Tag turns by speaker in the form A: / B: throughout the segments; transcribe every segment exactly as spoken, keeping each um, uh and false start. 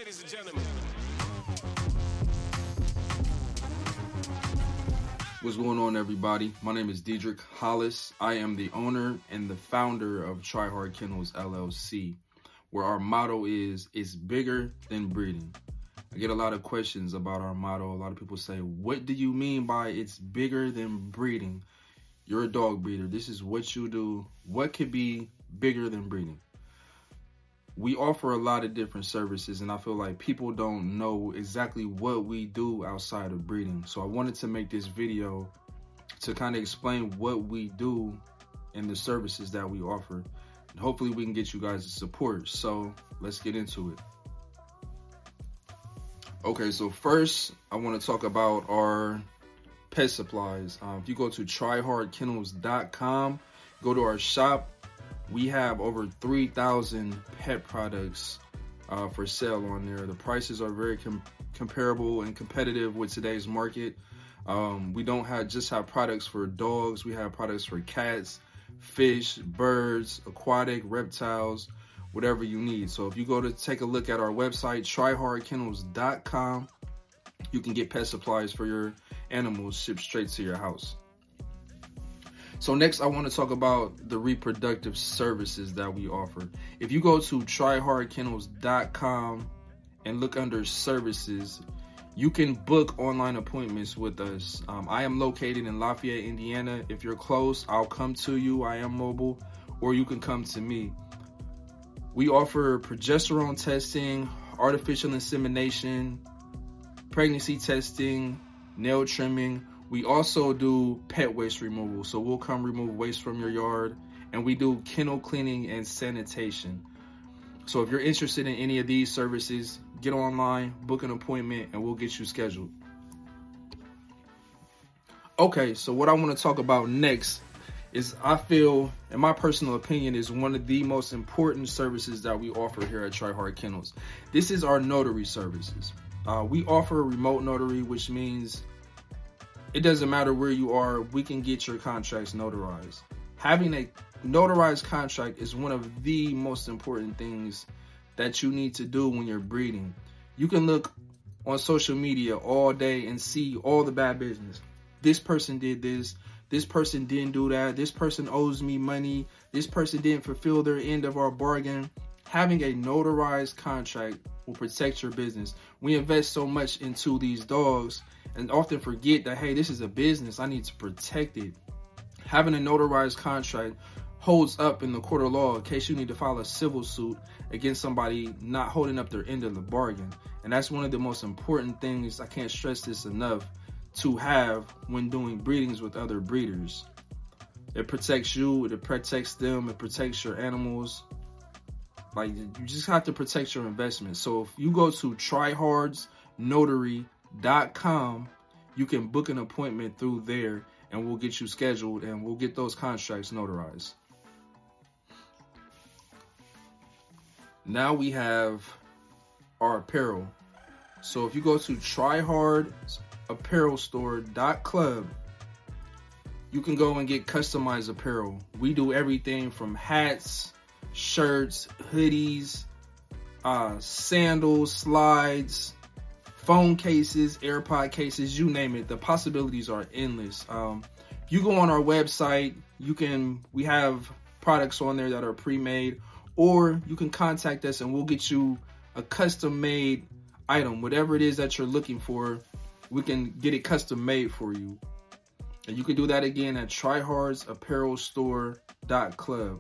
A: ladies and gentlemen.
B: What's going on, everybody? My name is Diedrich Hollis. I am the owner and the founder of Try Hard Kennels L L C, where our motto is, it's bigger than breeding. I get a lot of questions about our motto. A lot of people say, what do you mean by it's bigger than breeding? You're a dog breeder. This is what you do. What could be bigger than breeding? We offer a lot of different services, and I feel like people don't know exactly what we do outside of breeding. So I wanted to make this video to kind of explain what we do and the services that we offer. And hopefully we can get you guys' support. So let's get into it. Okay, so first I want to talk about our pet supplies. Um, if you go to try hard kennels dot com, go to our shop. We have over three thousand pet products uh, for sale on there. The prices are very com comparable and competitive with today's market. Um, we don't have just have products for dogs. We have products for cats, fish, birds, aquatic, reptiles, whatever you need. So if you go to take a look at our website, try hard kennels dot com, you can get pet supplies for your animals shipped straight to your house. So next, I want to talk about the reproductive services that we offer. If you go to try hard kennels dot com and look under services, you can book online appointments with us. Um, I am located in Lafayette, Indiana. If you're close, I'll come to you. I am mobile, or you can come to me. We offer progesterone testing, artificial insemination, pregnancy testing, nail trimming. We also do pet waste removal, so we'll come remove waste from your yard, and we do kennel cleaning and sanitation. So if you're interested in any of these services, get online, book an appointment, and we'll get you scheduled. Okay, so what I want to talk about next is, I feel, in my personal opinion, is one of the most important services that we offer here at Try Hard Kennels. This is our notary services. Uh, we offer a remote notary, which means it doesn't matter where you are, we can get your contracts notarized. Having a notarized contract is one of the most important things that you need to do when you're breeding. You can look on social media all day and see all the bad business. This person did this, this person didn't do that, this person owes me money, this person didn't fulfill their end of our bargain. Having a notarized contract will protect your business. We invest so much into these dogs and often forget that, hey, this is a business. I need to protect it. Having a notarized contract holds up in the court of law in case you need to file a civil suit against somebody not holding up their end of the bargain. And that's one of the most important things, I can't stress this enough, to have when doing breedings with other breeders. It protects you, it protects them, it protects your animals. Like, you just have to protect your investment. So if you go to try hards notary dot com, you can book an appointment through there, and we'll get you scheduled, and we'll get those contracts notarized. Now we have our apparel. So if you go to try hard apparel store dot club, you can go and get customized apparel. We do everything from hats, shirts, hoodies, uh, sandals, slides, phone cases, AirPod cases, you name it. The possibilities are endless. Um, you go on our website, you can, we have products on there that are pre-made, or you can contact us and we'll get you a custom made item. Whatever it is that you're looking for, we can get it custom made for you. And you can do that again at try hards apparel store dot club.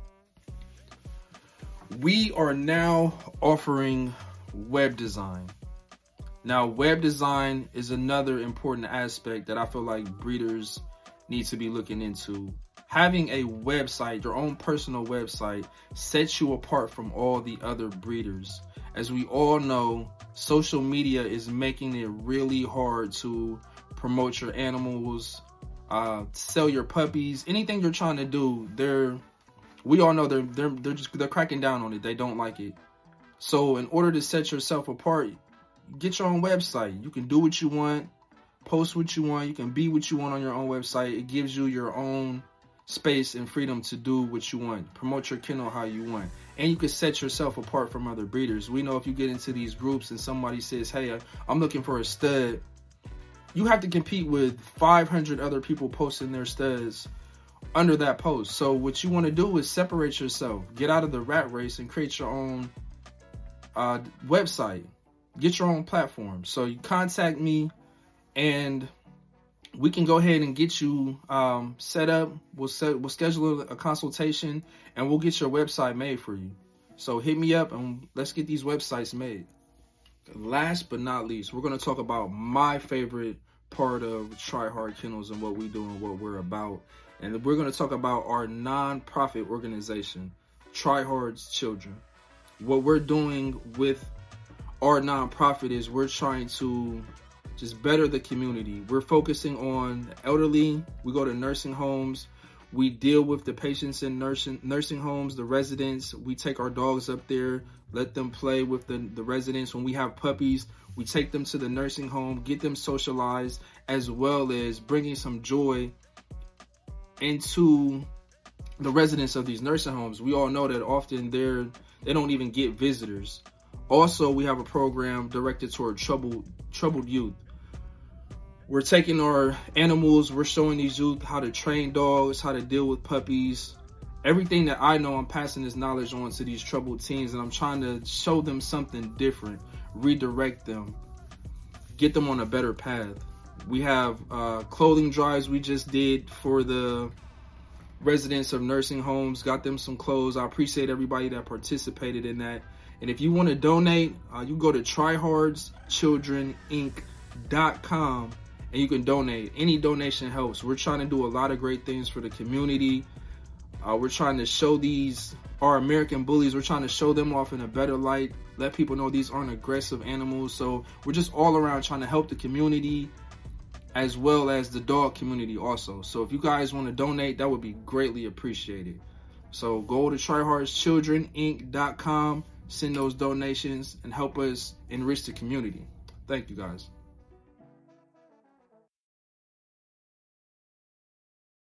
B: We are now offering web design. Now, web design is another important aspect that I feel like breeders need to be looking into. Having a website, your own personal website, sets you apart from all the other breeders. As we all know, social media is making it really hard to promote your animals, uh, sell your puppies, anything you're trying to do. They're, we all know they're they're they're just they're cracking down on it. They don't like it. So in order to set yourself apart, get your own website. You can do what you want, post what you want. You can be what you want on your own website. It gives you your own space and freedom to do what you want. Promote your kennel how you want. And you can set yourself apart from other breeders. We know if you get into these groups and somebody says, hey, I'm looking for a stud, you have to compete with five hundred other people posting their studs under that post. So what you want to do is separate yourself, get out of the rat race and create your own uh, website, get your own platform. So you contact me and we can go ahead and get you um, set up. We'll set, we'll schedule a consultation and we'll get your website made for you. So hit me up and let's get these websites made. Last but not least, we're going to talk about my favorite part of Try Hard Kennels and what we do and what we're about. And we're going to talk about our non-profit organization, Try Hard's Children. What we're doing with our nonprofit is we're trying to just better the community. We're focusing on the elderly. We go to nursing homes. We deal with the patients in nursing nursing homes, the residents. We take our dogs up there, let them play with the, the residents. When we have puppies, we take them to the nursing home, get them socialized, as well as bringing some joy into the residents of these nursing homes. We all know that often they're, they don't even get visitors. Also, we have a program directed toward troubled, troubled youth. We're taking our animals, we're showing these youth how to train dogs, how to deal with puppies. Everything that I know, I'm passing this knowledge on to these troubled teens, and I'm trying to show them something different, redirect them, get them on a better path. We have uh, clothing drives we just did for the residents of nursing homes, got them some clothes. I appreciate everybody that participated in that. And if you want to donate, uh, you go to try hards children inc dot com and you can donate. Any donation helps. We're trying to do a lot of great things for the community. Uh, we're trying to show these, our American bullies, we're trying to show them off in a better light, let people know these aren't aggressive animals. So we're just all around trying to help the community as well as the dog community also. So if you guys want to donate, that would be greatly appreciated. So go to try hards children inc dot com, send those donations and help us enrich the community. Thank you guys.